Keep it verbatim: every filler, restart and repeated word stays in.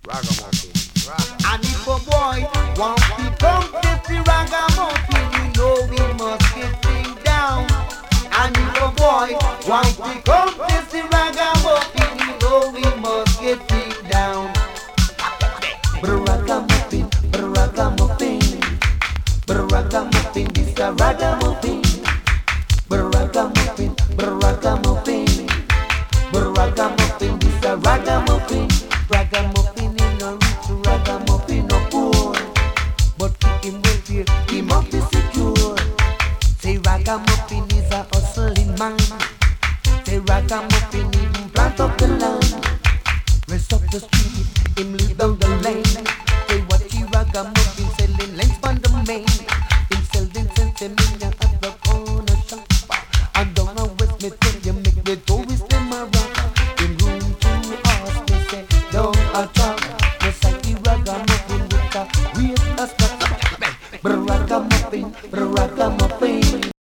Ragamuffin. And if a boy want to come to the ragamuffin, you know we must get things down. And if a boy want to come to the ragamuffin, you know we must get things down. Ragamuffin, ragamuffin, ragamuffin, this a ragamuffin. Ragamuffin, ragamuffin, ragamuffin, this a ragamuffin. Ragamuffin in a rich, ragamuffin a poor, but keep him wealthy, he must be secure. Say ragamuffin is a hustling man. Say ragamuffin even plant up the land. Rest up the street, him lead down the lane. Say what he ragamuffin selling lengths on the main. Him selling sensimilia at the corner shop. And down a West me tell you make the tourists them a rock. In room to ask me say down a truck. Just like the ragamuffin with a real a spot. Ragamuffin, ragamuffin.